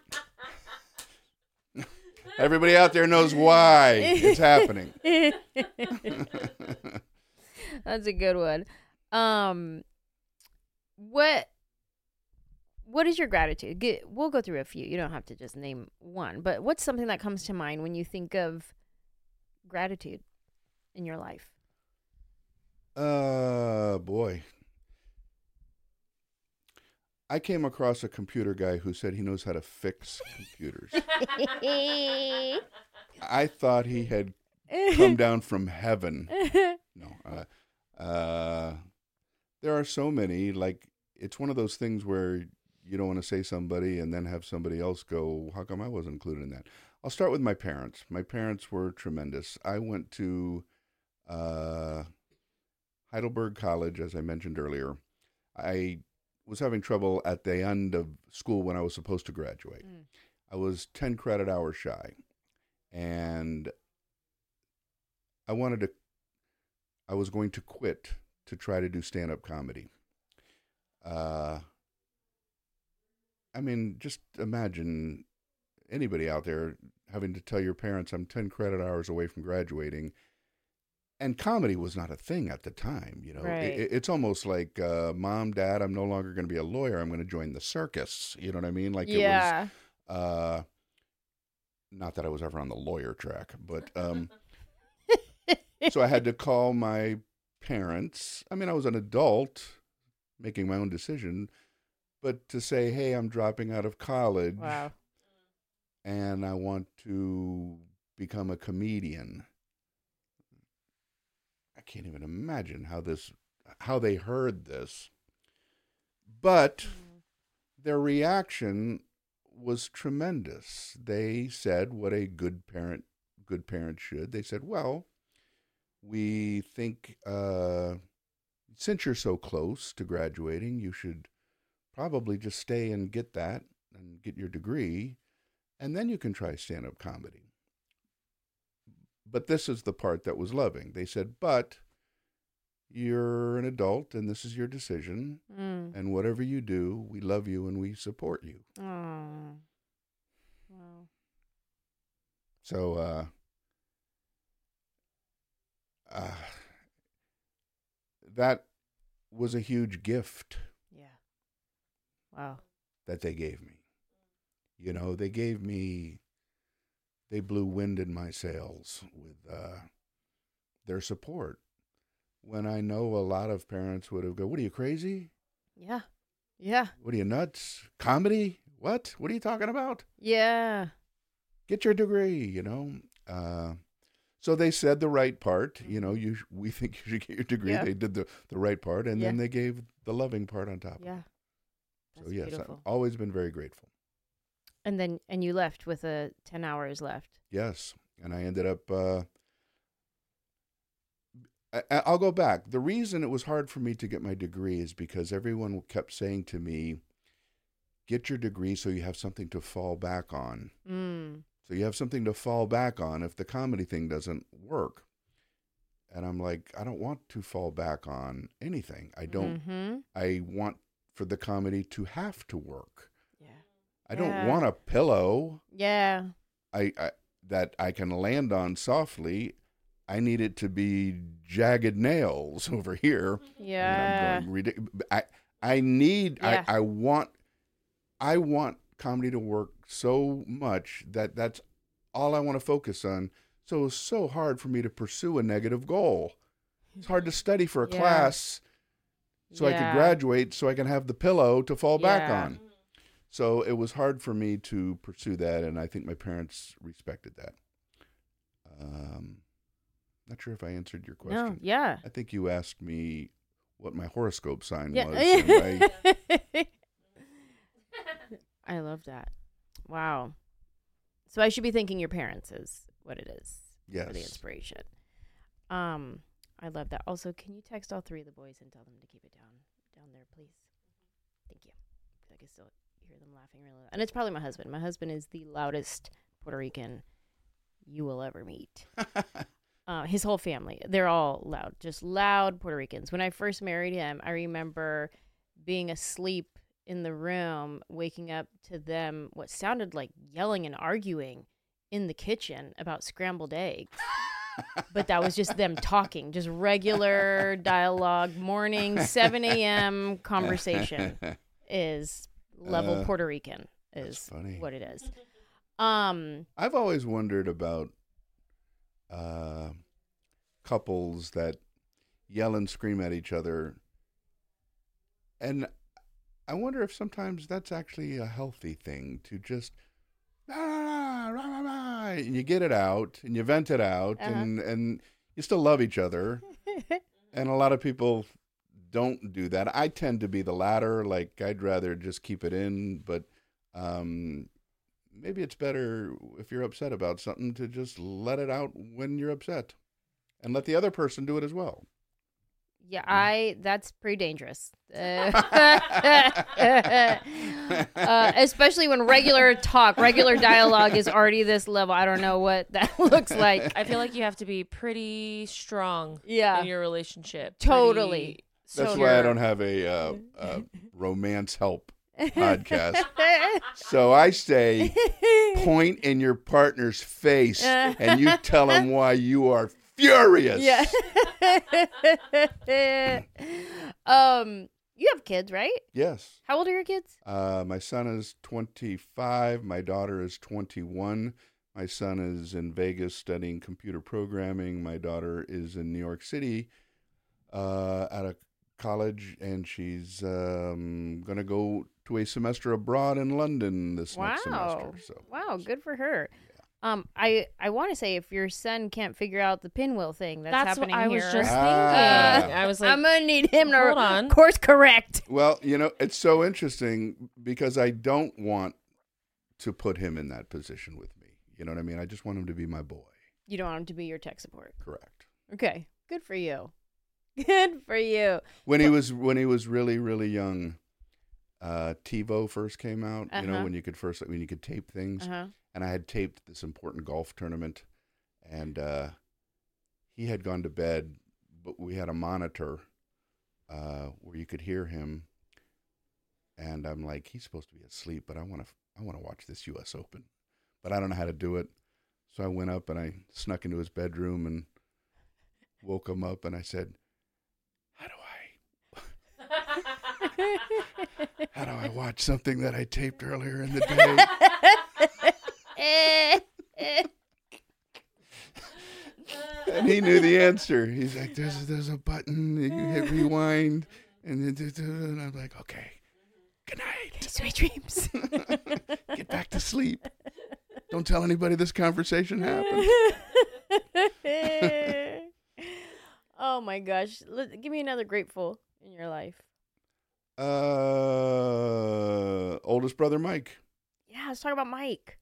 Everybody out there knows why it's happening. That's a good one. What is your gratitude? We'll go through a few. You don't have to just name one, but what's something that comes to mind when you think of gratitude in your life? Boy. I came across a computer guy who said he knows how to fix computers. I thought he had come down from heaven. No. There are so many, like, it's one of those things where you don't want to say somebody and then have somebody else go, how come I wasn't included in that? I'll start with my parents. My parents were tremendous. I went to Heidelberg College, as I mentioned earlier. I was having trouble at the end of school when I was supposed to graduate. I was 10 credit hours shy. And I was going to quit to try to do stand-up comedy. I mean, just imagine anybody out there having to tell your parents, I'm 10 credit hours away from graduating. And comedy was not a thing at the time, you know. Right. It's almost like, Mom, Dad, I'm no longer going to be a lawyer. I'm going to join the circus. You know what I mean? Like Yeah. it was, not that I was ever on the lawyer track, but so I had to call my parents. I mean, I was an adult making my own decision, but to say, hey, I'm dropping out of college. Wow. And I want to become a comedian. I can't even imagine how they heard this. But their reaction was tremendous. They said what a good parent should. They said, well, we think since you're so close to graduating, you should probably just stay and get that and get your degree, and then you can try stand-up comedy. But this is the part that was loving. They said, but you're an adult and this is your decision. And whatever you do, we love you and we support you. Oh. Wow. So that was a huge gift. Yeah. Wow. That they gave me. You know, they blew wind in my sails with their support. When I know a lot of parents would have go, what are you, crazy? Yeah. Yeah. What are you, nuts? Comedy? What? What are you talking about? Yeah. Get your degree, you know. So they said the right part. You know, we think you should get your degree. Yeah. They did the right part, and then they gave the loving part on top of it. Yeah. That's So yes, beautiful. I've always been very grateful. And you left with 10 hours left. Yes, and I ended up. I'll go back. The reason it was hard for me to get my degree is because everyone kept saying to me, "Get your degree so you have something to fall back on." So you have something to fall back on if the comedy thing doesn't work. And I'm like, I don't want to fall back on anything. I don't. I want for the comedy to have to work. Yeah. I don't want a pillow. Yeah. I that I can land on softly. I need it to be jagged nails over here. Yeah. And I'm going I need. Yeah. I want comedy to work so much that that's all I want to focus on. So it's so hard for me to pursue a negative goal. It's hard to study for a class so I can graduate, so I can have the pillow to fall back on. So it was hard for me to pursue that, and I think my parents respected that. Not sure if I answered your question. No, yeah. I think you asked me what my horoscope sign Yeah. was. And I love that. Wow. So I should be thanking your parents is what it is yes. for the inspiration. I love that. Also, can you text all 3 of the boys and tell them to keep it down there, please? Thank you. I can still hear them laughing really loud. And it's probably my husband. My husband is the loudest Puerto Rican you will ever meet. His whole family, they're all loud, just loud Puerto Ricans. When I first married him, I remember being asleep in the room, waking up to them, what sounded like yelling and arguing in the kitchen about scrambled eggs. But that was just them talking, just regular dialogue, morning, 7 a.m. conversation is level Puerto Rican is what it is. I've always wondered about couples that yell and scream at each other. And I wonder if sometimes that's actually a healthy thing to just, and you get it out and you vent it out and you still love each other. And a lot of people don't do that. I tend to be the latter. Like, I'd rather just keep it in, but maybe it's better if you're upset about something to just let it out when you're upset and let the other person do it as well. Yeah, that's pretty dangerous. Especially when regular dialogue is already this level. I don't know what that looks like. I feel like you have to be pretty strong in your relationship. Totally. That's why I don't have a romance help podcast. So I say, point in your partner's face and you tell him why you are furious. Yeah. You have kids, right? Yes. How old are your kids? My son is 25. My daughter is 21. My son is in Vegas studying computer programming. My daughter is in New York City at a college, and she's going to go to a semester abroad in London this next semester. So, wow, good for her. I want to say, if your son can't figure out the pinwheel thing that's happening what I here, was just thinking. I was like, I'm gonna need him hold to on. course correct. well, it's so interesting because I don't want to put him in that position with me. You know what I mean? I just want him to be my boy. You don't want him to be your tech support. Correct. Okay, good for you. Good for you. When he was really, really young, TiVo first came out. You know, when you could tape things. And I had taped this important golf tournament, and he had gone to bed, but we had a monitor where you could hear him. And I'm like, he's supposed to be asleep, but I want to watch this U.S. Open, but I don't know how to do it. So I went up and I snuck into his bedroom and woke him up, and I said, how do I watch something that I taped earlier in the day? And he knew the answer. He's like, there's a button, you hit rewind, and I'm like, okay, good night. Sweet dreams. Get back to sleep. Don't tell anybody this conversation happened. Oh my gosh. Give me another grateful in your life. Oldest brother, Mike. Yeah, let's talk about Mike.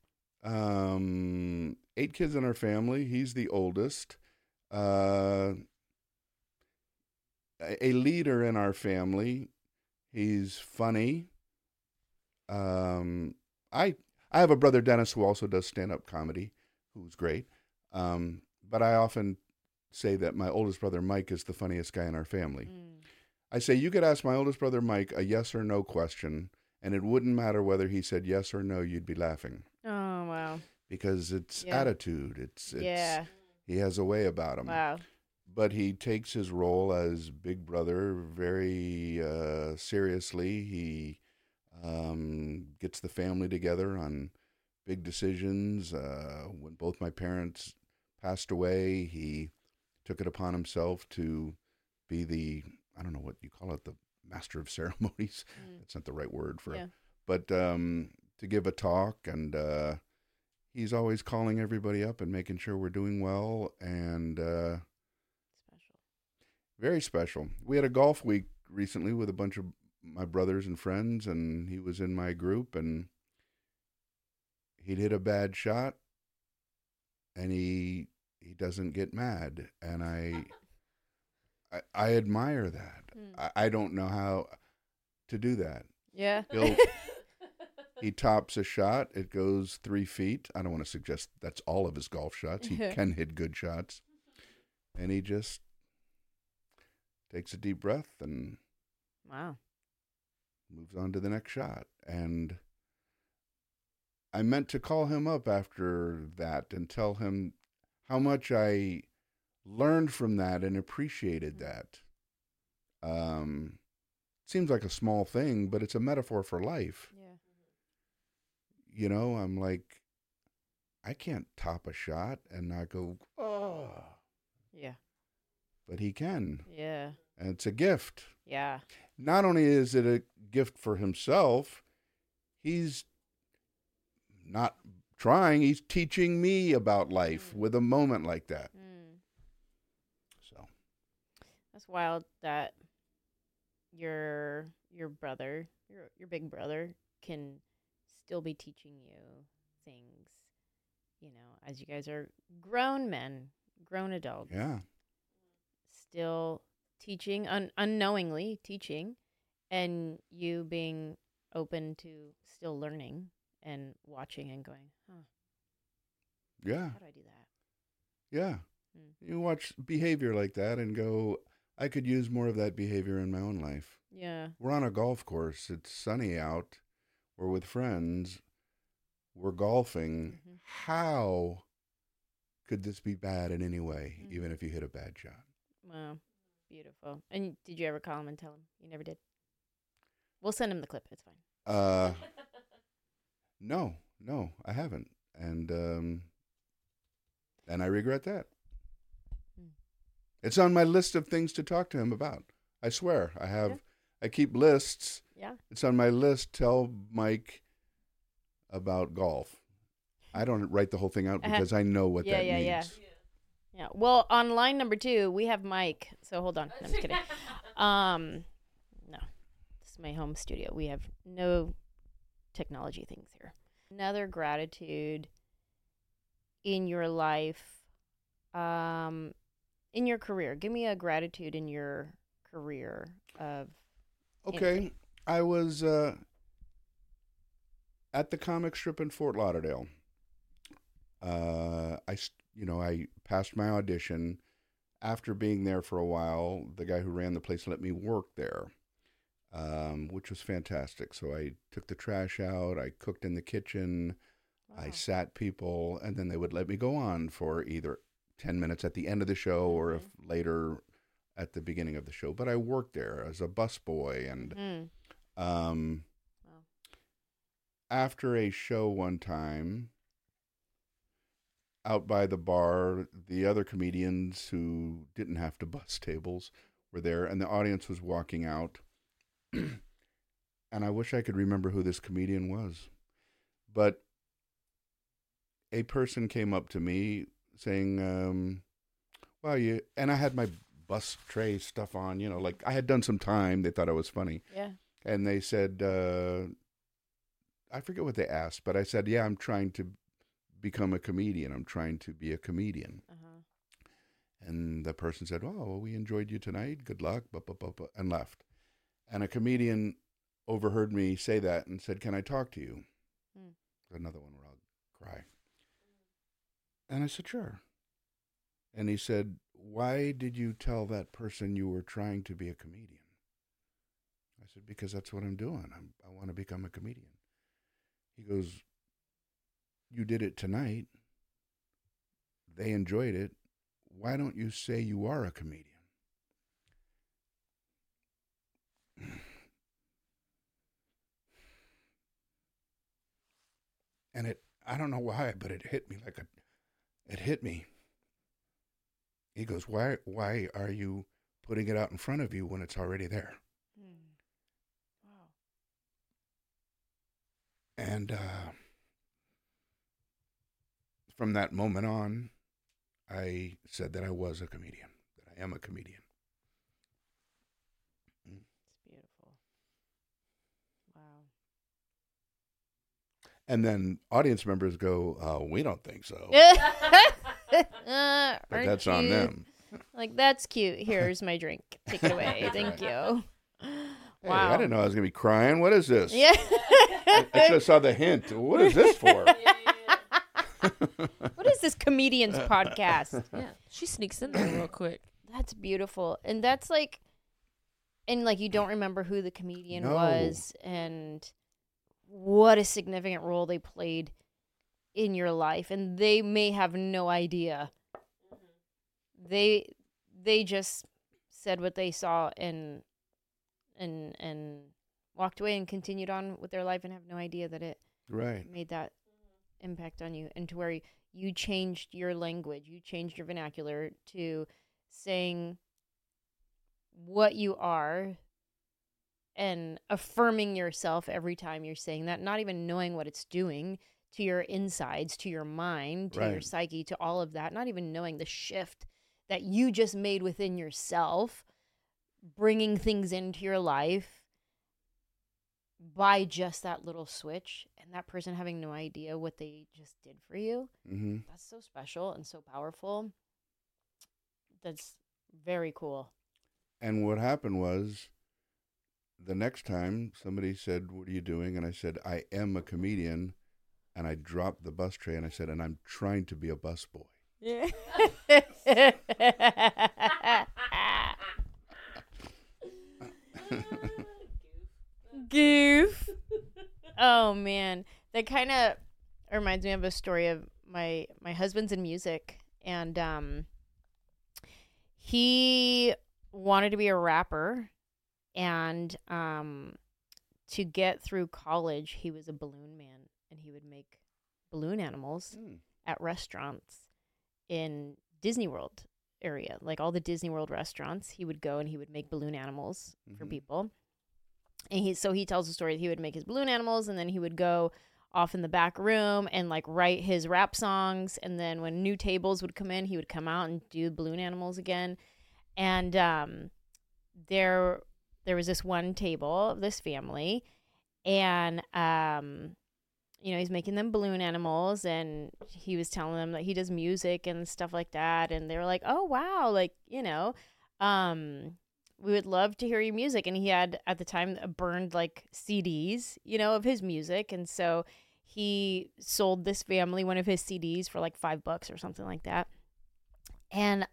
8 kids in our family. He's the oldest. A leader in our family. He's funny. I have a brother, Dennis, who also does stand-up comedy, who's great. But I often say that my oldest brother, Mike, is the funniest guy in our family. I say, you could ask my oldest brother, Mike, a yes or no question, and it wouldn't matter whether he said yes or no, you'd be laughing. Oh, wow. Because it's attitude. It's he has a way about him. Wow. But he takes his role as big brother very seriously. He gets the family together on big decisions. When both my parents passed away, he took it upon himself to be the, I don't know what you call it, the master of ceremonies. That's not the right word for but to give a talk, and he's always calling everybody up and making sure we're doing well, and Special. very special. We had a golf week recently with a bunch of my brothers and friends, and he was in my group, and he'd hit a bad shot, and he doesn't get mad, and I admire that. I don't know how to do that. Yeah. He tops a shot, it goes 3 feet. I don't want to suggest that's all of his golf shots. He can hit good shots, and he just takes a deep breath and Wow. moves on to the next shot. And I meant to call him up after that and tell him how much I learned from that and appreciated that. Seems like a small thing, but it's a metaphor for life. Yeah. You know, I'm like, I can't top a shot and not go, oh. Yeah. But he can. Yeah. And it's a gift. Yeah. Not only is it a gift for himself, he's not trying, he's teaching me about life with a moment like that. So That's wild that your brother, your big brother, can still be teaching you things, as you guys are grown men, grown adults. yeah. Still teaching, unknowingly teaching, and you being open to still learning and watching and going, Yeah. how do I do that? Yeah. You watch behavior like that and go, I could use more of that behavior in my own life. Yeah. We're on a golf course. It's sunny out. We're with friends. We're golfing. Mhm. How could this be bad in any way, even if you hit a bad shot? Wow. Beautiful. And did you ever call him and tell him? You never did? We'll send him the clip. It's fine. No, I haven't. And I regret that. It's on my list of things to talk to him about. I swear. I keep lists. Yeah. It's on my list. Tell Mike about golf. I don't write the whole thing out because I know what that means. Yeah. Well, on line number 2, we have Mike. So hold on. No, I'm just kidding. No. This is my home studio. We have no technology things here. Another gratitude in your life, in your career. Give me a gratitude in your career of Okay. anything. I was at the comic strip in Fort Lauderdale. I passed my audition. After being there for a while, the guy who ran the place let me work there, which was fantastic. So I took the trash out, I cooked in the kitchen, I sat people, and then they would let me go on for either 10 minutes at the end of the show or if later at the beginning of the show. But I worked there as a busboy, and after a show one time, out by the bar, the other comedians who didn't have to bus tables were there, and the audience was walking out. And I wish I could remember who this comedian was. But a person came up to me saying, and I had my bus tray stuff on, like I had done some time. They thought I was funny. Yeah. And they said, I forget what they asked, but I said, yeah, I'm trying to become a comedian. I'm trying to be a comedian. And the person said, oh, well, we enjoyed you tonight. Good luck, and left. And a comedian overheard me say that and said, can I talk to you? Another one where I'll cry. And I said, sure. And he said, why did you tell that person you were trying to be a comedian? I said, because that's what I'm doing. I want to become a comedian. He goes, you did it tonight. They enjoyed it. Why don't you say you are a comedian? And I don't know why, but it hit me it hit me. He goes, why are you putting it out in front of you when it's already there? Wow. And from that moment on, I said that I was a comedian, that I am a comedian. It's beautiful. Wow. And then audience members go, we don't think so. But Aren't that's on you- them. Like, that's cute. Here's my drink. Take it away. Thank you. Hey, Wow. I didn't know I was going to be crying. What is this? Yeah. I should have saw the hint. What is this for? What is this comedian's podcast? Yeah. She sneaks in there real quick. That's beautiful. And that's like, and like, you don't remember who the comedian No. was and what a significant role they played in your life. And they may have no idea. They just said what they saw and walked away and continued on with their life and have no idea that it Right. made that impact on you, and to where you changed your language, you changed your vernacular to saying what you are and affirming yourself every time you're saying that, not even knowing what it's doing to your insides, to your mind, to your Right. psyche, to all of that, not even knowing the shift that you just made within yourself, bringing things into your life by just that little switch, and that person having no idea what they just did for you. Mm-hmm. That's so special and so powerful. That's very cool. And what happened was, the next time somebody said, "What are you doing?" and I said, "I am a comedian," and I dropped the bus tray and I said, "And I'm trying to be a busboy." Yeah. Goof. Oh man, that kind of reminds me of a story of my husband's in music, and he wanted to be a rapper, and to get through college, he was a balloon man, and he would make balloon animals at restaurants in Disney World area, like all the Disney World restaurants. He would go and he would make balloon animals for Mhm. people. And he tells the story that he would make his balloon animals, and then he would go off in the back room and like write his rap songs, and then when new tables would come in, he would come out and do balloon animals again. And there was this one table of this family, and he's making them balloon animals, and he was telling them that he does music and stuff like that, and they were like, "Oh wow, like, we would love to hear your music." And he had at the time burned like CDs, of his music, and so he sold this family one of his CDs for like $5 or something like that. And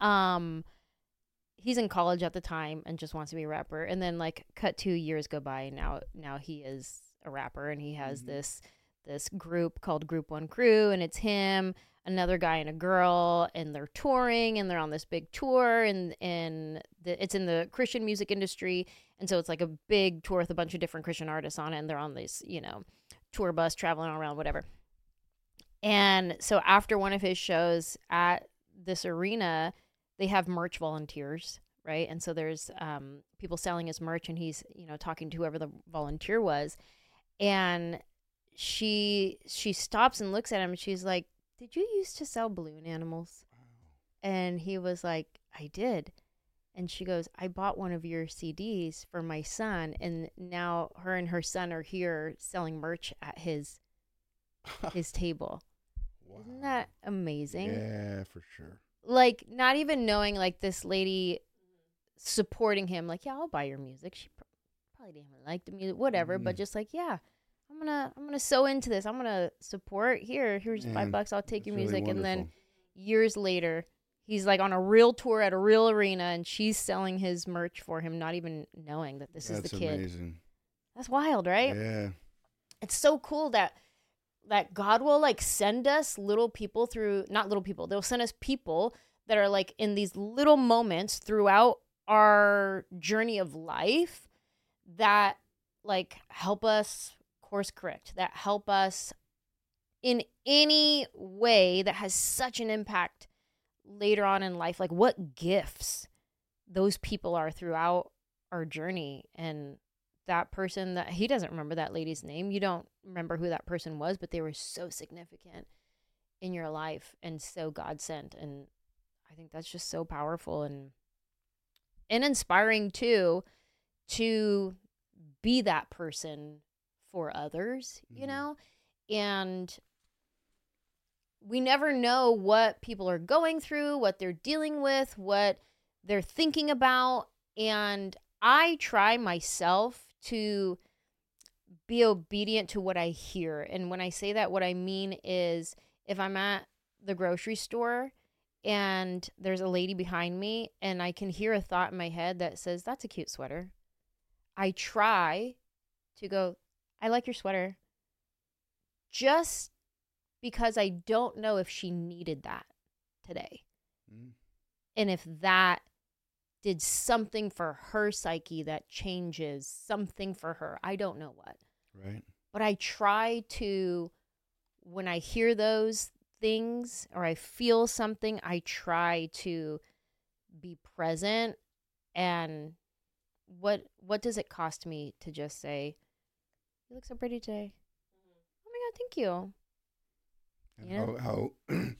he's in college at the time and just wants to be a rapper. And then like cut 2 years go by, and now he is a rapper, and he has this group called Group One Crew, and it's him, another guy, and a girl, and they're touring, and they're on this big tour, and it's in the Christian music industry, and so it's like a big tour with a bunch of different Christian artists on it, and they're on this tour bus traveling around, whatever. And so after one of his shows at this arena, they have merch volunteers, right? And so there's people selling his merch, and he's talking to whoever the volunteer was, and she stops and looks at him, and she's like, "Did you used to sell balloon animals?" And he was like, "I did." And she goes, "I bought one of your CDs for my son, and now her and her son are here selling merch at his table." Wow. Isn't that amazing? Yeah, for sure. Like, not even knowing, like, this lady supporting him, like, "Yeah, I'll buy your music." She probably didn't even like the music, whatever, but just like, "Yeah, I'm gonna sew into this. I'm gonna support. Here's Man, $5. I'll take your that's really music." And then wonderful. years later, he's like on a real tour at a real arena, and she's selling his merch for him, not even knowing that this is That's the kid. amazing. That's wild, right? Yeah. It's so cool that God will like send us little people through, not little people, they'll send us people that are like in these little moments throughout our journey of life that like help us course correct, that help us in any way that has such an impact later on in life. Like what gifts those people are throughout our journey and that person that he doesn't remember that lady's name. You don't remember who that person was, but they were so significant in your life and so God sent. And I think that's just so powerful and inspiring too, to be that person for others, you know? And we never know what people are going through, what they're dealing with, what they're thinking about. And I try myself to be obedient to what I hear. And when I say that, what I mean is if I'm at the grocery store and there's a lady behind me and I can hear a thought in my head that says, that's a cute sweater, I try to go, I like your sweater. Just because I don't know if she needed that today. And if that did something for her psyche that changes something for her. I don't know what. Right. But I try to, when I hear those things or I feel something, I try to be present. And what does it cost me to just say, you look so pretty today? Oh my God, thank you. And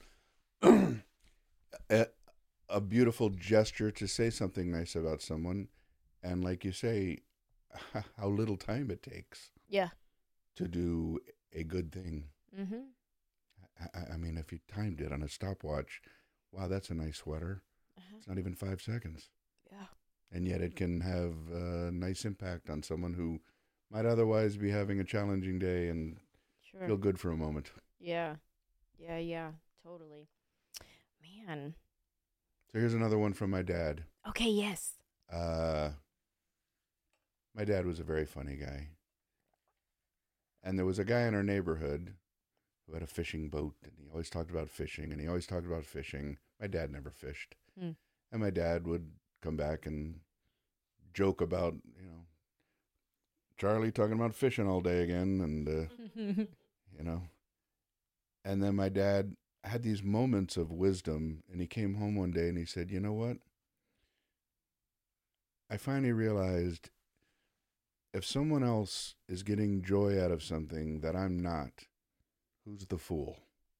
how a beautiful gesture to say something nice about someone, and like you say, how little time it takes. Yeah. To do a good thing. Mm-hmm. I mean, if you timed it on a stopwatch, wow, that's a nice sweater. It's not even 5 seconds. Yeah. And yet it can have a nice impact on someone who might otherwise be having a challenging day and feel good for a moment. Yeah. Yeah, totally. Man. So here's another one from my dad. Okay, yes. My dad was a very funny guy. And there was a guy in our neighborhood who had a fishing boat, and he always talked about fishing, My dad never fished. And my dad would come back and joke about, Charlie talking about fishing all day again, and, And then my dad had these moments of wisdom, and he came home one day and he said, you know what? I finally realized if someone else is getting joy out of something that I'm not, who's the fool?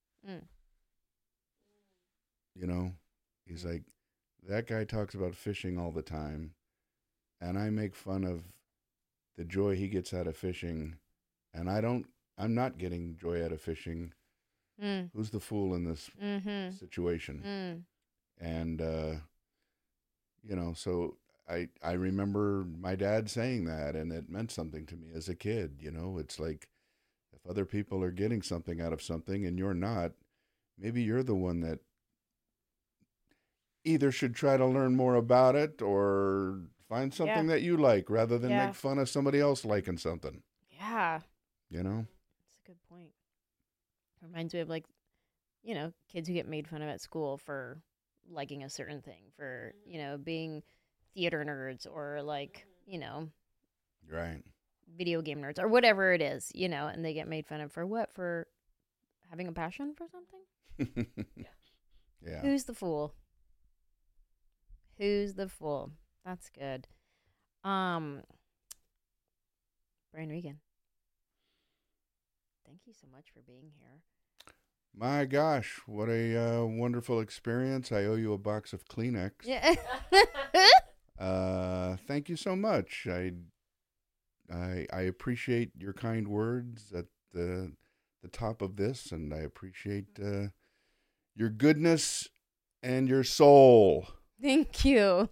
He's like, that guy talks about fishing all the time, and I make fun of the joy he gets out of fishing, and I'm not getting joy out of fishing. Who's the fool in this situation? And, so I remember my dad saying that, and it meant something to me as a kid. It's like if other people are getting something out of something and you're not, maybe you're the one that either should try to learn more about it or find something that you like rather than make fun of somebody else liking something. Yeah. That's a good point. Reminds me of kids who get made fun of at school for liking a certain thing, for, being theater nerds or right, video game nerds or whatever it is, and they get made fun of for what? For having a passion for something? Yeah. Who's the fool? That's good. Brian Regan, thank you so much for being here. My gosh, what a wonderful experience. I owe you a box of Kleenex. Yeah. Thank you so much. I appreciate your kind words at the top of this, and I appreciate your goodness and your soul. Thank you.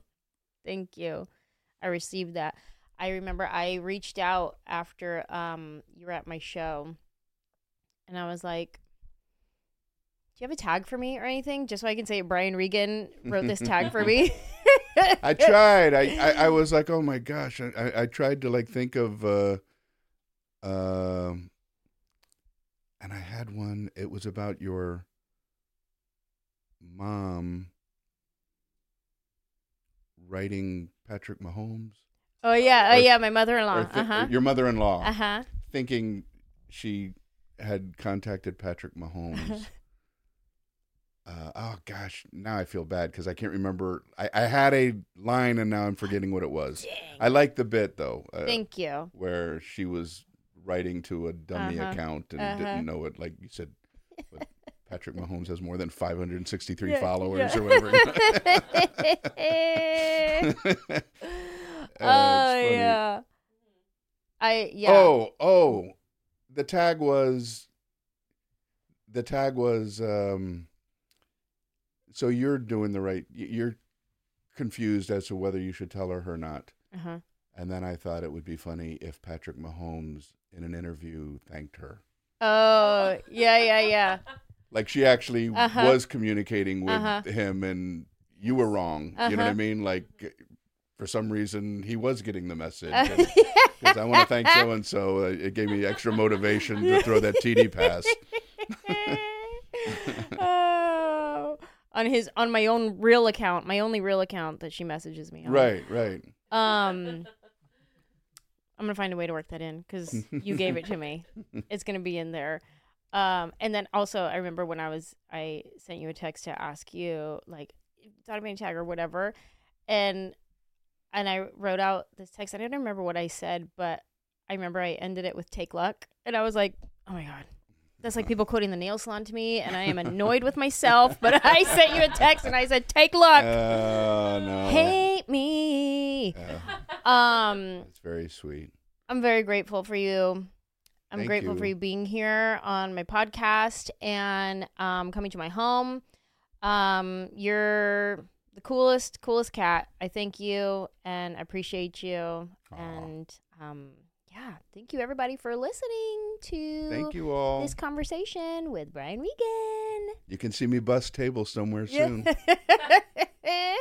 I received that. I remember I reached out after you were at my show, and I was like, do you have a tag for me or anything? Just so I can say Brian Regan wrote this tag for me. I tried. I was like, oh my gosh. I tried to think of, and I had one. It was about your mom writing Patrick Mahomes. Oh yeah, my mother-in-law. Your mother-in-law. Thinking she had contacted Patrick Mahomes. oh gosh, now I feel bad because I can't remember. I had a line and now I'm forgetting what it was. Dang. I like the bit though. Thank you. Where she was writing to a dummy account and didn't know it. Like you said, but Patrick Mahomes has more than 563 followers or whatever. Yeah. Oh, the tag was so you're doing the right, you're confused as to whether you should tell her or not. Uh-huh. And then I thought it would be funny if Patrick Mahomes in an interview thanked her. Oh, yeah. Like she actually was communicating with him and you were wrong. You know what I mean? Like for some reason he was getting the message. Because I want to thank so-and-so. It gave me extra motivation to throw that TD pass. On my own real account, my only real account that she messages me on. Right. I'm gonna find a way to work that in because you gave it to me. It's gonna be in there. And then also I remember when I sent you a text to ask you like thought of any tag or whatever, and I wrote out this text. I don't remember what I said, but I remember I ended it with "take luck," and I was like, oh my god. That's like people quoting the nail salon to me, and I am annoyed with myself. But I sent you a text, and I said, "Take luck." No. Hate me. It's very sweet. I'm very grateful for you. I'm Thank grateful you. for you being here on my podcast and coming to my home. You're the coolest cat. I thank you and I appreciate you. Aw. And thank you everybody for listening to Thank you all. this conversation with Brian Regan. You can see me bust tables somewhere soon.